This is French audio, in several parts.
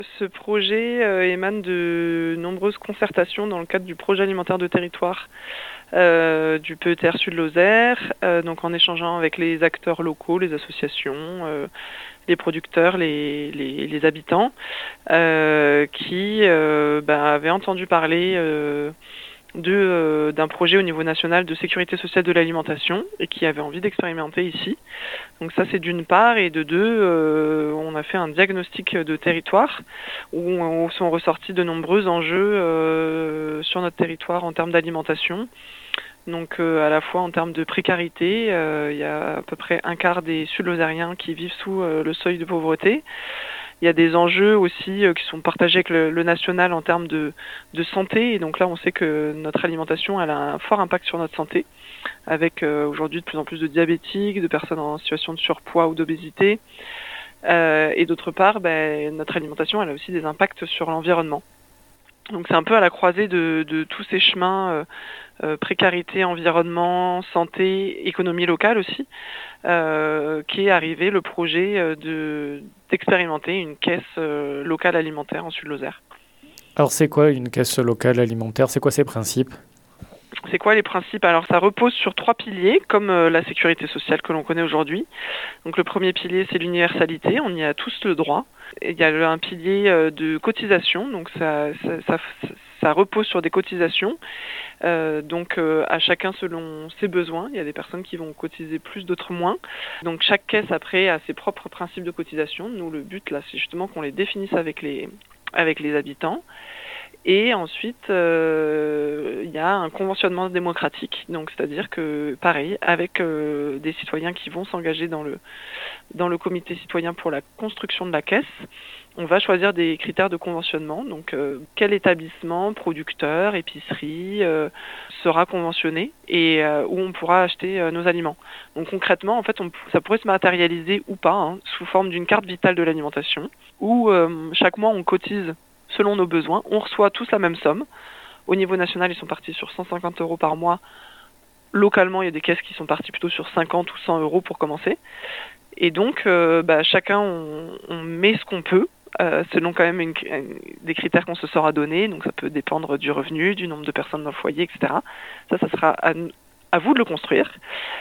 Ce projet émane de nombreuses concertations dans le cadre du projet alimentaire de territoire du PETR Sud-Lozère, donc en échangeant avec les acteurs locaux, les associations, les producteurs, les habitants, qui avaient entendu parler d'un projet au niveau national de sécurité sociale de l'alimentation et qui avaient envie d'expérimenter ici. Donc ça c'est d'une part, et de deux, on a fait un diagnostic de territoire où sont ressortis de nombreux enjeux sur notre territoire en termes d'alimentation. Donc à la fois en termes de précarité, il y a à peu près un quart des Sud-Lozériens qui vivent sous le seuil de pauvreté. Il y a des enjeux aussi qui sont partagés avec le national en termes de santé. Et donc là, on sait que notre alimentation, elle a un fort impact sur notre santé, avec aujourd'hui de plus en plus de diabétiques, de personnes en situation de surpoids ou d'obésité. Et d'autre part, notre alimentation, elle a aussi des impacts sur l'environnement. Donc c'est un peu à la croisée de tous ces chemins, précarité, environnement, santé, économie locale aussi, qui est arrivé le projet d'expérimenter une caisse locale alimentaire en Sud-Lozère. Alors c'est quoi une caisse locale alimentaire? C'est quoi ses principes? C'est quoi les principes? Alors ça repose sur 3 piliers, comme la sécurité sociale que l'on connaît aujourd'hui. Donc le premier pilier, c'est l'universalité, on y a tous le droit. Et il y a un pilier de cotisation, donc ça repose sur des cotisations, à chacun selon ses besoins. Il y a des personnes qui vont cotiser plus, d'autres moins. Donc chaque caisse après a ses propres principes de cotisation. Nous, le but là, c'est justement qu'on les définisse avec les habitants. Et ensuite, il y a un conventionnement démocratique, donc c'est-à-dire que, pareil, avec des citoyens qui vont s'engager dans le comité citoyen pour la construction de la caisse, on va choisir des critères de conventionnement. Donc, quel établissement, producteur, épicerie sera conventionné et où on pourra acheter nos aliments. Donc, concrètement, en fait, ça pourrait se matérialiser ou pas sous forme d'une carte vitale de l'alimentation, où chaque mois on cotise selon nos besoins. On reçoit tous la même somme. Au niveau national, ils sont partis sur 150 € par mois. Localement, il y a des caisses qui sont parties plutôt sur 50 ou 100 € pour commencer. Et donc, chacun, on met ce qu'on peut, selon quand même des critères qu'on se sera donnés. Donc, ça peut dépendre du revenu, du nombre de personnes dans le foyer, etc. Ça sera à vous de le construire.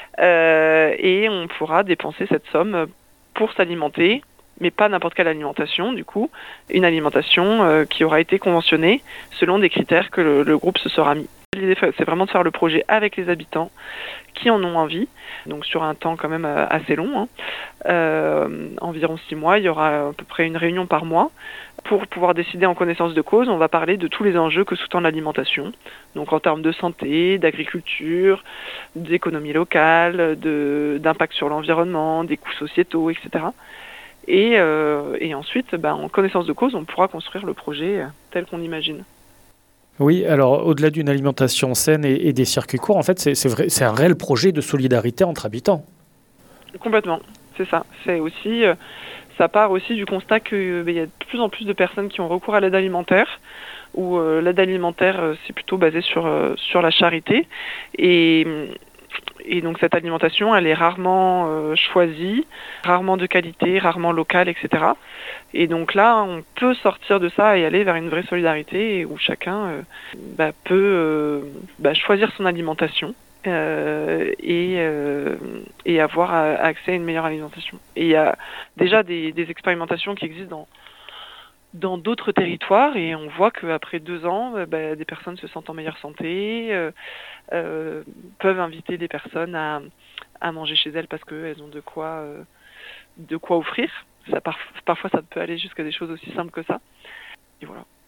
Et on pourra dépenser cette somme pour s'alimenter, mais pas n'importe quelle alimentation, du coup, une alimentation qui aura été conventionnée selon des critères que le groupe se sera mis. L'idée, c'est vraiment de faire le projet avec les habitants qui en ont envie, donc sur un temps quand même assez long, environ 6 mois. Il y aura à peu près une réunion par mois pour pouvoir décider en connaissance de cause. On va parler de tous les enjeux que sous-tend l'alimentation, donc en termes de santé, d'agriculture, d'économie locale, d'impact sur l'environnement, des coûts sociétaux, etc. Et ensuite, en connaissance de cause, on pourra construire le projet tel qu'on l'imagine. Oui, alors au-delà d'une alimentation saine et des circuits courts, en fait, c'est un réel projet de solidarité entre habitants. Complètement, c'est ça. Ça part aussi du constat qu'il y a de plus en plus de personnes qui ont recours à l'aide alimentaire, où l'aide alimentaire, c'est plutôt basé sur la charité. Et donc cette alimentation, elle est rarement choisie, rarement de qualité, rarement locale, etc. Et donc là, on peut sortir de ça et aller vers une vraie solidarité où chacun peut choisir son alimentation et avoir accès à une meilleure alimentation. Et il y a déjà des expérimentations qui existent dans d'autres territoires et on voit qu'après 2 ans, des personnes se sentent en meilleure santé, peuvent inviter des personnes à manger chez elles parce qu'elles ont de quoi offrir. Parfois, ça peut aller jusqu'à des choses aussi simples que ça. Et voilà.